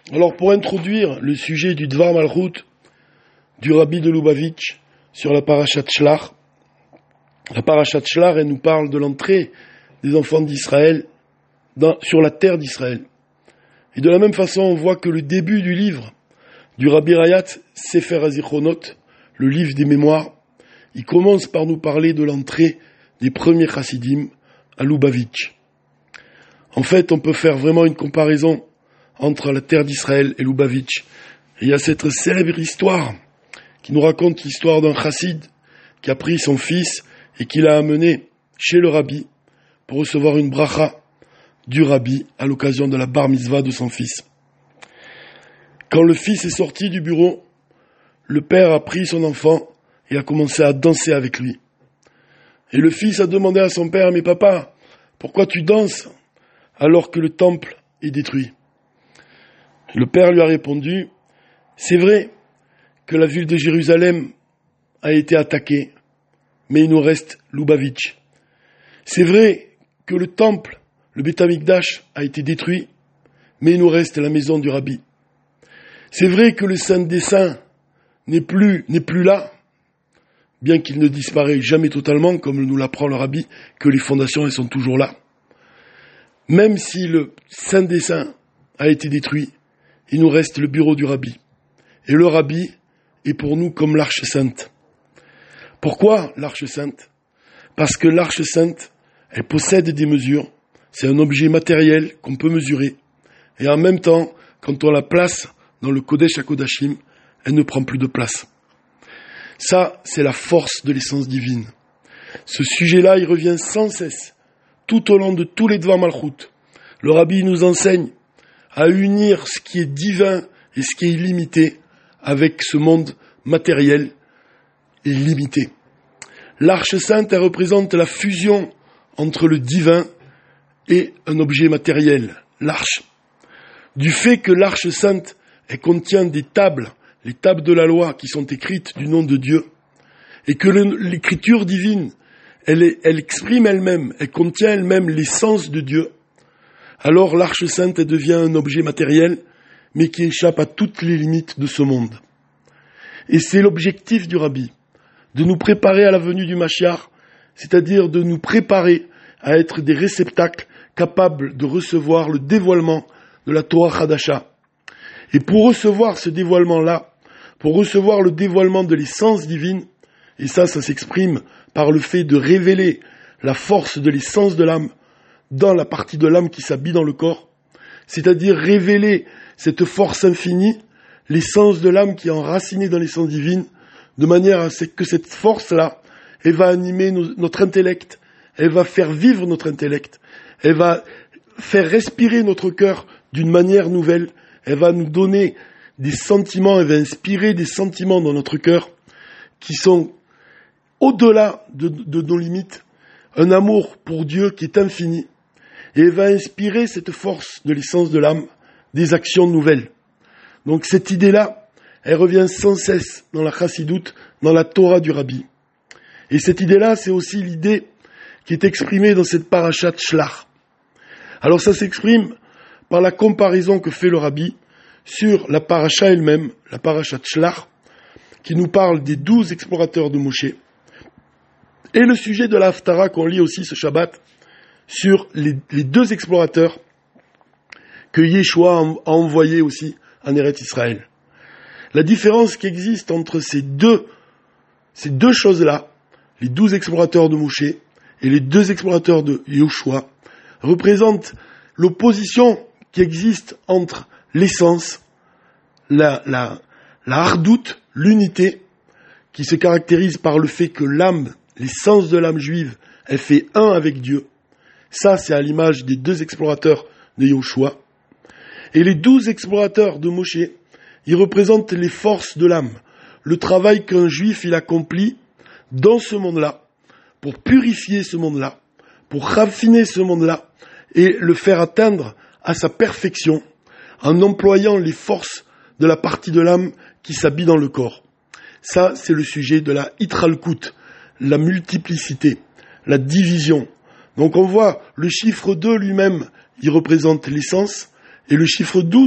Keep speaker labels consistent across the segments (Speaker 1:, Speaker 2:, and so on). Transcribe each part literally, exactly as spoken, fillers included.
Speaker 1: Alors, pour introduire le sujet du Dvar Malchut du Rabbi de Lubavitch sur la Parashat Shlach, la Parashat Shlach, elle nous parle de l'entrée des enfants d'Israël dans, sur la terre d'Israël. Et de la même façon, on voit que le début du livre du Rabbi Rayat, Sefer HaZichronot, le livre des mémoires, il commence par nous parler de l'entrée des premiers chassidim à Lubavitch. En fait, on peut faire vraiment une comparaison entre la terre d'Israël et Lubavitch. Et il y a cette célèbre histoire qui nous raconte l'histoire d'un chassid qui a pris son fils et qui l'a amené chez le rabbi pour recevoir une bracha du rabbi à l'occasion de la bar mitzvah de son fils. Quand le fils est sorti du bureau, le père a pris son enfant et a commencé à danser avec lui. Et le fils a demandé à son père, « Mais papa, pourquoi tu danses alors que le temple est détruit ?» Le père lui a répondu, « C'est vrai que la ville de Jérusalem a été attaquée, mais il nous reste Lubavitch. C'est vrai que le temple, le Beth Amikdash, a été détruit, mais il nous reste la maison du rabbi. C'est vrai que le Saint des Saints n'est plus, n'est plus là, bien qu'il ne disparaît jamais totalement, comme nous l'apprend le rabbi, que les fondations elles sont toujours là. Même si le Saint des Saints a été détruit, il nous reste le bureau du rabbi. Et le rabbi est pour nous comme l'arche sainte. Pourquoi l'arche sainte ? Parce que l'arche sainte, elle possède des mesures. C'est un objet matériel qu'on peut mesurer. Et en même temps, quand on la place dans le Kodesh HaKodashim, elle ne prend plus de place. Ça, c'est la force de l'essence divine. Ce sujet-là, il revient sans cesse, tout au long de tous les Dvar Malchut. Le rabbi nous enseigne à unir ce qui est divin et ce qui est illimité avec ce monde matériel et limité. L'arche sainte, elle représente la fusion entre le divin et un objet matériel, l'arche. Du fait que l'arche sainte, elle contient des tables, les tables de la loi qui sont écrites du nom de Dieu, et que le, l'écriture divine, elle, est, elle exprime elle-même, elle contient elle-même l'essence de Dieu, alors l'arche sainte, elle devient un objet matériel, mais qui échappe à toutes les limites de ce monde. Et c'est l'objectif du rabbi, de nous préparer à la venue du Mashiach, c'est-à-dire de nous préparer à être des réceptacles capables de recevoir le dévoilement de la Torah Chadasha. Et pour recevoir ce dévoilement-là, pour recevoir le dévoilement de l'essence divine, et ça, ça s'exprime par le fait de révéler la force de l'essence de l'âme dans la partie de l'âme qui s'habille dans le corps, c'est-à-dire révéler cette force infinie, l'essence de l'âme qui est enracinée dans l'essence divine, de manière à ce que cette force-là, elle va animer nos, notre intellect, elle va faire vivre notre intellect, elle va faire respirer notre cœur d'une manière nouvelle, elle va nous donner des sentiments, elle va inspirer des sentiments dans notre cœur qui sont au-delà de, de nos limites, un amour pour Dieu qui est infini, et elle va inspirer cette force de l'essence de l'âme, des actions nouvelles. Donc cette idée-là, elle revient sans cesse dans la chassidoute, dans la Torah du rabbi. Et cette idée-là, c'est aussi l'idée qui est exprimée dans cette parashat Shlach. Alors ça s'exprime par la comparaison que fait le rabbi sur la parasha elle-même, la parashat Shlach, qui nous parle des douze explorateurs de Moshe, et le sujet de la Haftara qu'on lit aussi ce Shabbat, sur les, les deux explorateurs que Yeshua a envoyés aussi en Eretz Israël. La différence qui existe entre ces deux, ces deux choses-là, les douze explorateurs de Moshe et les deux explorateurs de Yoshua, représente l'opposition qui existe entre l'essence, la, la, la hardoute, l'unité, qui se caractérise par le fait que l'âme, l'essence de l'âme juive, elle fait un avec Dieu. Ça, c'est à l'image des deux explorateurs de Yoshua. Et les douze explorateurs de Moshe, ils représentent les forces de l'âme, le travail qu'un juif il accomplit dans ce monde-là, pour purifier ce monde-là, pour raffiner ce monde-là, et le faire atteindre à sa perfection, en employant les forces de la partie de l'âme qui s'habille dans le corps. Ça, c'est le sujet de la Hitralkut, la multiplicité, la division. Donc on voit le chiffre deux lui-même, il représente l'essence, et le chiffre douze,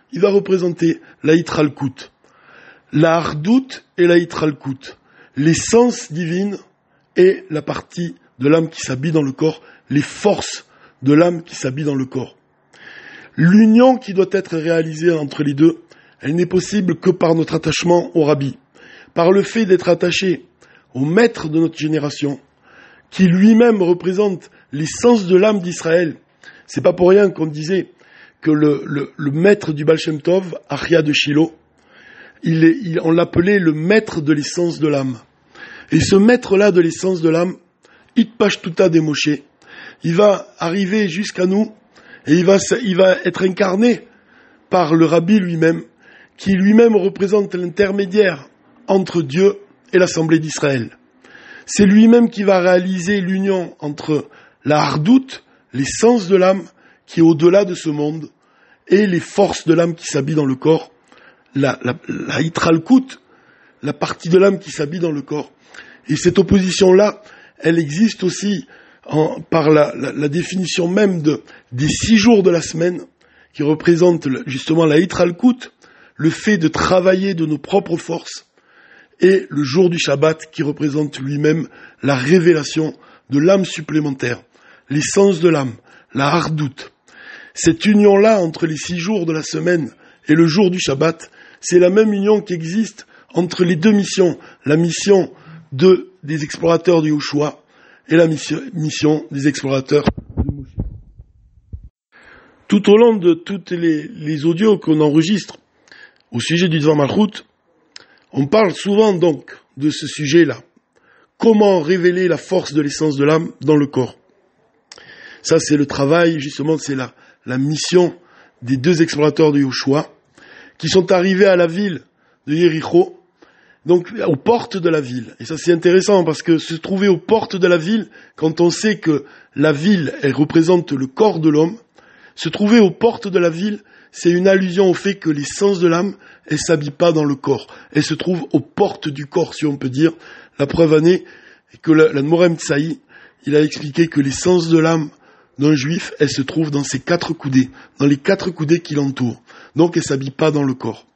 Speaker 1: il va représenter la Hitralkut, la Hardout et la Hitralkut, l'essence divine et la partie de l'âme qui s'habille dans le corps, les forces de l'âme qui s'habille dans le corps. L'union qui doit être réalisée entre les deux, elle n'est possible que par notre attachement au Rabbi, par le fait d'être attaché au maître de notre génération, qui lui-même représente l'essence de l'âme d'Israël. C'est pas pour rien qu'on disait que le, le, le maître du Baal Shem Tov, Achia de Shiloh, il est, il, on l'appelait le maître de l'essence de l'âme. Et ce maître-là de l'essence de l'âme, Itpashtuta de Moshe, il va arriver jusqu'à nous et il va, il va être incarné par le Rabbi lui-même, qui lui-même représente l'intermédiaire entre Dieu et l'Assemblée d'Israël. C'est lui-même qui va réaliser l'union entre la Hardout, l'essence de l'âme, qui est au-delà de ce monde, et les forces de l'âme qui s'habillent dans le corps, la, la, la Hitralkut, la partie de l'âme qui s'habille dans le corps. Et cette opposition-là, elle existe aussi en, par la, la, la définition même de, des six jours de la semaine, qui représentent justement la Hitralkut, le fait de travailler de nos propres forces, et le jour du Shabbat, qui représente lui-même la révélation de l'âme supplémentaire, l'essence de l'âme, la Hardout. Cette union-là entre les six jours de la semaine et le jour du Shabbat, c'est la même union qui existe entre les deux missions, la mission de, des explorateurs de Yoshua et la mission, mission des explorateurs de Moshe. Tout au long de toutes les, les audios qu'on enregistre au sujet du Dvar Malchut, on parle souvent donc de ce sujet-là. Comment révéler la force de l'essence de l'âme dans le corps? Ça, c'est le travail, justement, c'est la, la mission des deux explorateurs de Yoshua, qui sont arrivés à la ville de Yéricho, donc aux portes de la ville. Et ça, c'est intéressant, parce que se trouver aux portes de la ville, quand on sait que la ville, elle représente le corps de l'homme, se trouver aux portes de la ville, c'est une allusion au fait que l'essence de l'âme, elle s'habille pas dans le corps. Elle se trouve aux portes du corps, si on peut dire. La preuve en est que l'Admorem Tsaï, il a expliqué que l'essence de l'âme d'un juif, elle se trouve dans ses quatre coudées, dans les quatre coudées qui l'entourent. Donc elle s'habille pas dans le corps.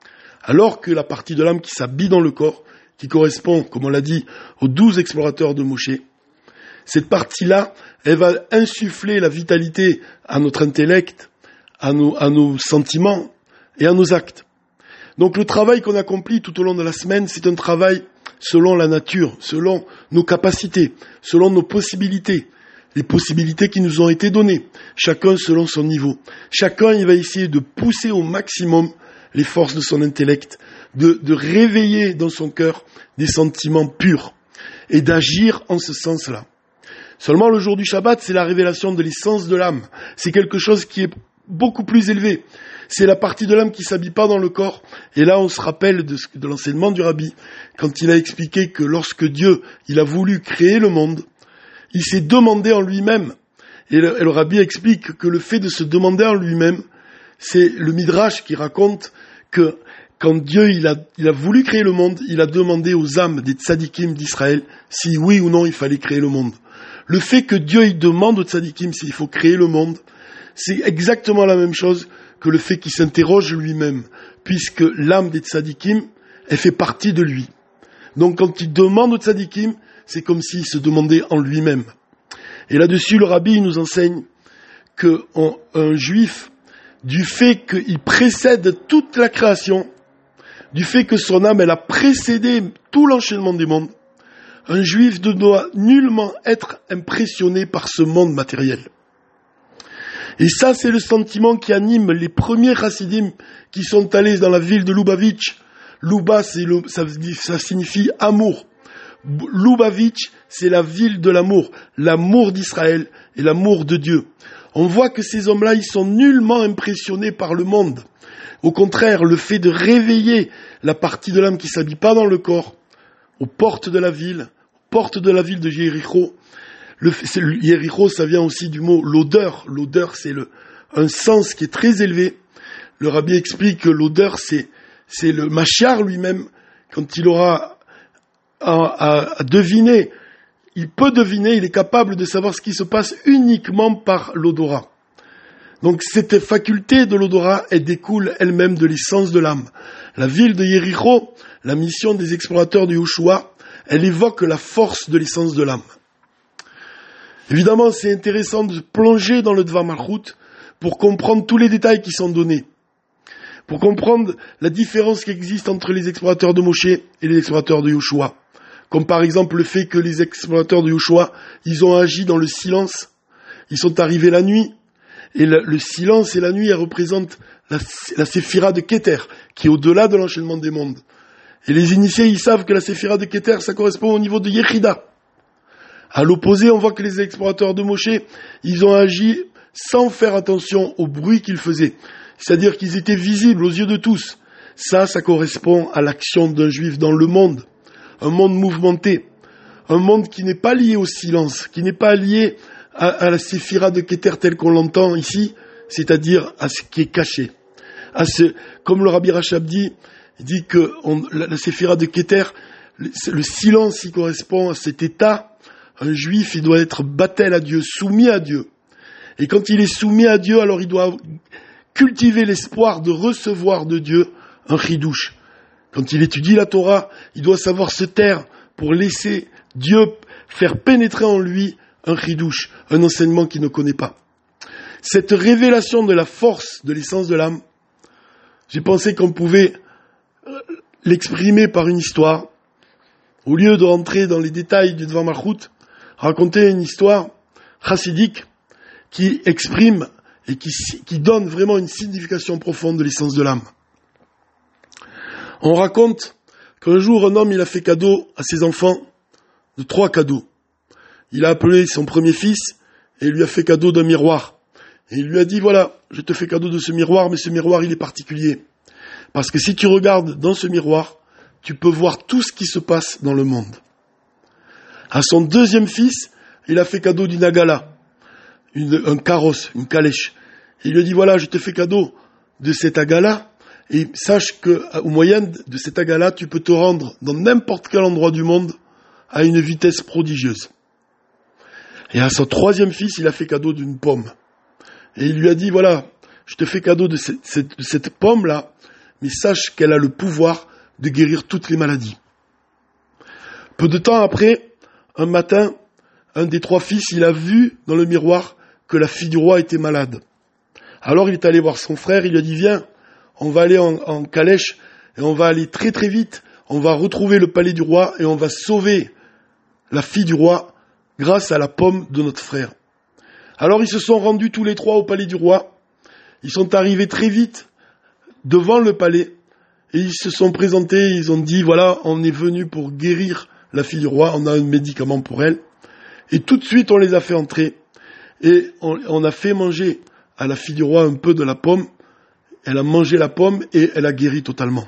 Speaker 1: Alors que la partie de l'âme qui s'habille dans le corps, qui correspond, comme on l'a dit, aux douze explorateurs de Moshe, cette partie-là, elle va insuffler la vitalité à notre intellect, à nos, à nos sentiments et à nos actes. Donc le travail qu'on accomplit tout au long de la semaine, c'est un travail selon la nature, selon nos capacités, selon nos possibilités, les possibilités qui nous ont été données, chacun selon son niveau. Chacun, il va essayer de pousser au maximum les forces de son intellect, de, de réveiller dans son cœur des sentiments purs et d'agir en ce sens-là. Seulement le jour du Shabbat, c'est la révélation de l'essence de l'âme. C'est quelque chose qui est beaucoup plus élevé. C'est la partie de l'âme qui s'habille pas dans le corps. Et là, on se rappelle de, de l'enseignement du Rabbi, quand il a expliqué que lorsque Dieu, il a voulu créer le monde, il s'est demandé en lui-même. Et le, et le Rabbi explique que le fait de se demander en lui-même, c'est le Midrash qui raconte que quand Dieu il a, il a voulu créer le monde, il a demandé aux âmes des tzadikim d'Israël si oui ou non il fallait créer le monde. Le fait que Dieu il demande aux tzadikim s'il faut créer le monde, c'est exactement la même chose que le fait qu'il s'interroge lui-même, puisque l'âme des tzadikim, elle fait partie de lui. Donc quand il demande aux tzadikim, c'est comme s'il se demandait en lui-même. Et là-dessus, le Rabbi il nous enseigne qu'un juif, du fait qu'il précède toute la création, du fait que son âme, elle a précédé tout l'enchaînement des mondes, un juif ne doit nullement être impressionné par ce monde matériel. Et ça, c'est le sentiment qui anime les premiers chassidim qui sont allés dans la ville de Lubavitch. Luba, c'est le, ça, ça signifie amour. Lubavitch, c'est la ville de l'amour, l'amour d'Israël et l'amour de Dieu. On voit que ces hommes-là, ils sont nullement impressionnés par le monde. Au contraire, le fait de réveiller la partie de l'âme qui s'habille pas dans le corps, aux portes de la ville, aux portes de la ville de Jéricho. Le, Jéricho, ça vient aussi du mot l'odeur. L'odeur, c'est le, un sens qui est très élevé. Le Rabbi explique que l'odeur, c'est, c'est le Mashiach lui-même, quand il aura à, à, à deviner, il peut deviner, il est capable de savoir ce qui se passe uniquement par l'odorat. Donc cette faculté de l'odorat, elle découle elle-même de l'essence de l'âme. La ville de Yéricho, la mission des explorateurs de Yoshua, elle évoque la force de l'essence de l'âme. Évidemment, c'est intéressant de plonger dans le Dvar Malchut pour comprendre tous les détails qui sont donnés, pour comprendre la différence qui existe entre les explorateurs de Moshe et les explorateurs de Yoshua. Comme par exemple le fait que les explorateurs de Yoshua, ils ont agi dans le silence, ils sont arrivés la nuit, et le, le silence et la nuit, elles représentent la, la séphira de Keter, qui est au-delà de l'enchaînement des mondes. Et les initiés, ils savent que la séphira de Keter, ça correspond au niveau de Yechida. À l'opposé, on voit que les explorateurs de Moshe, ils ont agi sans faire attention au bruit qu'ils faisaient. C'est-à-dire qu'ils étaient visibles aux yeux de tous. Ça, ça correspond à l'action d'un juif dans le monde. Un monde mouvementé. Un monde qui n'est pas lié au silence, qui n'est pas lié à, à la séphira de Keter telle qu'on l'entend ici, c'est-à-dire à ce qui est caché. À ce, comme le Rabbi Rachab dit, il dit que on, la, la séphira de Keter, le, le silence, il correspond à cet état. Un juif, il doit être battel à Dieu, soumis à Dieu. Et quand il est soumis à Dieu, alors il doit cultiver l'espoir de recevoir de Dieu un chidouche. Quand il étudie la Torah, il doit savoir se taire pour laisser Dieu faire pénétrer en lui un chidouche, un enseignement qu'il ne connaît pas. Cette révélation de la force de l'essence de l'âme, j'ai pensé qu'on pouvait l'exprimer par une histoire. Au lieu de rentrer dans les détails du Dvar Malchut, raconter une histoire chassidique qui exprime et qui, qui donne vraiment une signification profonde de l'essence de l'âme. On raconte qu'un jour, un homme, il a fait cadeau à ses enfants de trois cadeaux. Il a appelé son premier fils et il lui a fait cadeau d'un miroir. Et il lui a dit, voilà, je te fais cadeau de ce miroir, mais ce miroir, il est particulier. Parce que si tu regardes dans ce miroir, tu peux voir tout ce qui se passe dans le monde. À son deuxième fils, il a fait cadeau d'une agala, une, un carrosse, une calèche. Il lui a dit, voilà, je te fais cadeau de cette agala, et sache qu'au moyen de cette agala, tu peux te rendre dans n'importe quel endroit du monde à une vitesse prodigieuse. Et à son troisième fils, il a fait cadeau d'une pomme. Et il lui a dit, voilà, je te fais cadeau de cette, cette, cette pomme-là, mais sache qu'elle a le pouvoir de guérir toutes les maladies. Peu de temps après, un matin, un des trois fils, il a vu dans le miroir que la fille du roi était malade. Alors il est allé voir son frère, il lui a dit, viens, on va aller en, en calèche, et on va aller très très vite, on va retrouver le palais du roi, et on va sauver la fille du roi grâce à la pomme de notre frère. Alors ils se sont rendus tous les trois au palais du roi, ils sont arrivés très vite devant le palais, et ils se sont présentés, ils ont dit, voilà, on est venu pour guérir la fille du roi, on a un médicament pour elle, et tout de suite on les a fait entrer, et on, on a fait manger à la fille du roi un peu de la pomme, elle a mangé la pomme et elle a guéri totalement.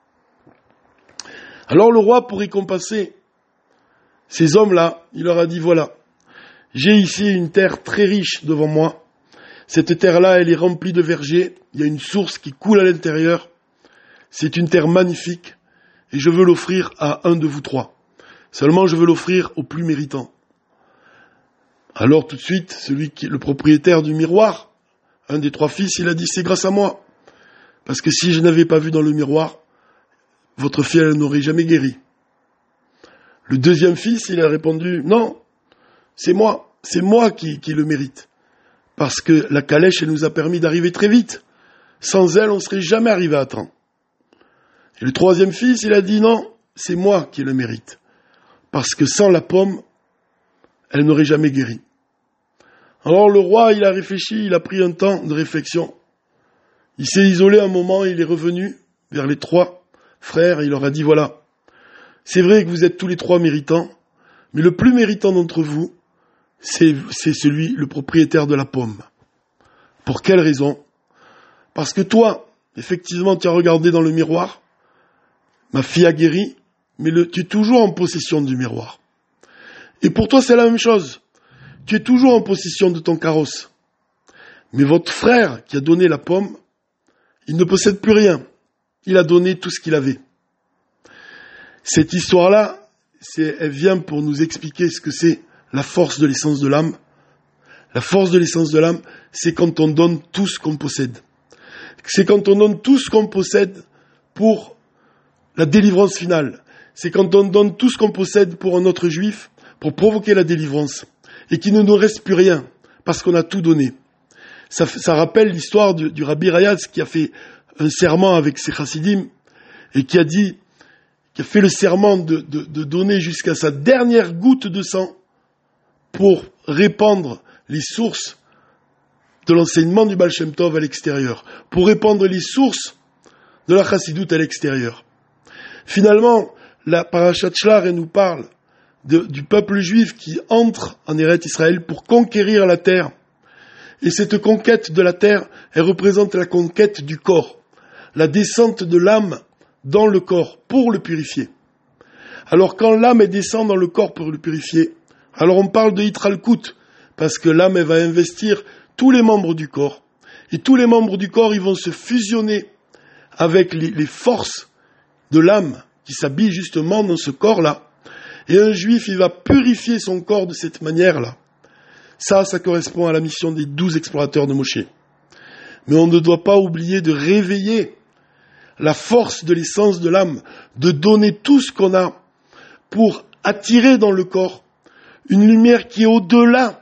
Speaker 1: Alors le roi, pour récompenser ces hommes-là, il leur a dit, voilà, j'ai ici une terre très riche devant moi, cette terre-là, elle est remplie de vergers, il y a une source qui coule à l'intérieur, c'est une terre magnifique, et je veux l'offrir à un de vous trois. Seulement, je veux l'offrir au plus méritant. Alors tout de suite, celui qui est le propriétaire du miroir, un des trois fils, il a dit, c'est grâce à moi. Parce que si je n'avais pas vu dans le miroir, votre fille, elle n'aurait jamais guéri. Le deuxième fils, il a répondu, non, c'est moi, c'est moi qui, qui le mérite. Parce que la calèche, elle nous a permis d'arriver très vite. Sans elle, on ne serait jamais arrivé à temps. Et le troisième fils, il a dit, non, c'est moi qui le mérite. Parce que sans la pomme, elle n'aurait jamais guéri. Alors le roi, il a réfléchi, il a pris un temps de réflexion. Il s'est isolé un moment, il est revenu vers les trois frères, et il leur a dit, voilà, c'est vrai que vous êtes tous les trois méritants, mais le plus méritant d'entre vous, c'est, c'est celui, le propriétaire de la pomme. Pour quelle raison? Parce que toi, effectivement, tu as regardé dans le miroir, ma fille a guéri, mais le, tu es toujours en possession du miroir. Et pour toi, c'est la même chose. Tu es toujours en possession de ton carrosse. Mais votre frère qui a donné la pomme, il ne possède plus rien. Il a donné tout ce qu'il avait. Cette histoire-là, c'est, elle vient pour nous expliquer ce que c'est la force de l'essence de l'âme, La force de l'essence de l'âme, c'est quand on donne tout ce qu'on possède. C'est quand on donne tout ce qu'on possède pour la délivrance finale. C'est quand on donne tout ce qu'on possède pour un autre juif, pour provoquer la délivrance, et qu'il ne nous reste plus rien, parce qu'on a tout donné. Ça, ça rappelle l'histoire du, du Rabbi Rayatz qui a fait un serment avec ses chassidim, et qui a dit, qui a fait le serment de, de, de donner jusqu'à sa dernière goutte de sang pour répandre les sources de l'enseignement du Baal Shem Tov à l'extérieur, pour répandre les sources de la chassidoute à l'extérieur. Finalement, la Parashat Shlach nous parle de, du peuple juif qui entre en Eretz Israël pour conquérir la terre. Et cette conquête de la terre, elle représente la conquête du corps, la descente de l'âme dans le corps pour le purifier. Alors quand l'âme elle descend dans le corps pour le purifier, alors on parle de Hitralkut, parce que l'âme elle va investir tous les membres du corps. Et tous les membres du corps, ils vont se fusionner avec les, les forces de l'âme qui s'habille justement dans ce corps-là. Et un juif, il va purifier son corps de cette manière-là. Ça, ça correspond à la mission des douze explorateurs de Moshe. Mais on ne doit pas oublier de réveiller la force de l'essence de l'âme, de donner tout ce qu'on a pour attirer dans le corps une lumière qui est au-delà,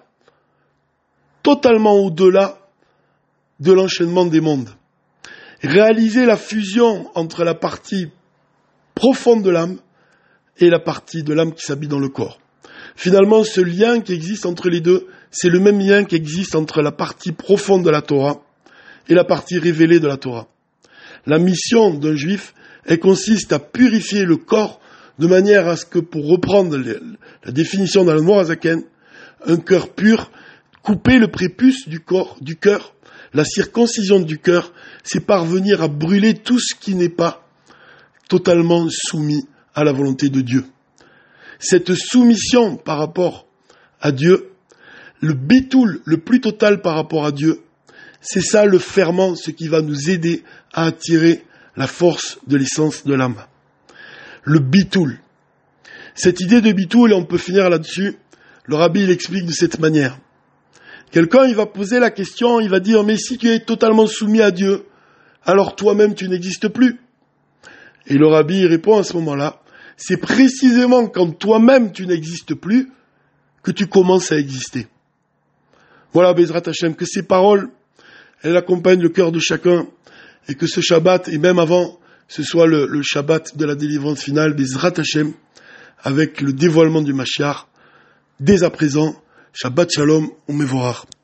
Speaker 1: totalement au-delà de l'enchaînement des mondes. Réaliser la fusion entre la partie profonde de l'âme et la partie de l'âme qui s'habille dans le corps. Finalement, ce lien qui existe entre les deux, c'est le même lien qui existe entre la partie profonde de la Torah et la partie révélée de la Torah. La mission d'un juif, elle consiste à purifier le corps de manière à ce que, pour reprendre la définition dans le Morazaken, un cœur pur, couper le prépuce du corps, du cœur, la circoncision du cœur, c'est parvenir à brûler tout ce qui n'est pas totalement soumis à la volonté de Dieu. Cette soumission par rapport à Dieu, le bitoul le plus total par rapport à Dieu, c'est ça le ferment, ce qui va nous aider à attirer la force de l'essence de l'âme. Le bitoul. Cette idée de bitoul, et on peut finir là-dessus, le rabbi il explique de cette manière. Quelqu'un, il va poser la question, il va dire, mais si tu es totalement soumis à Dieu, alors toi-même tu n'existes plus. Et le rabbi il répond à ce moment-là, c'est précisément quand toi-même tu n'existes plus que tu commences à exister. Voilà, Bezrat Hashem, que ces paroles, elles accompagnent le cœur de chacun, et que ce Shabbat, et même avant, ce soit le, le Shabbat de la délivrance finale, Bezrat Hashem, avec le dévoilement du Mashiach, dès à présent, Shabbat Shalom, Umevorach.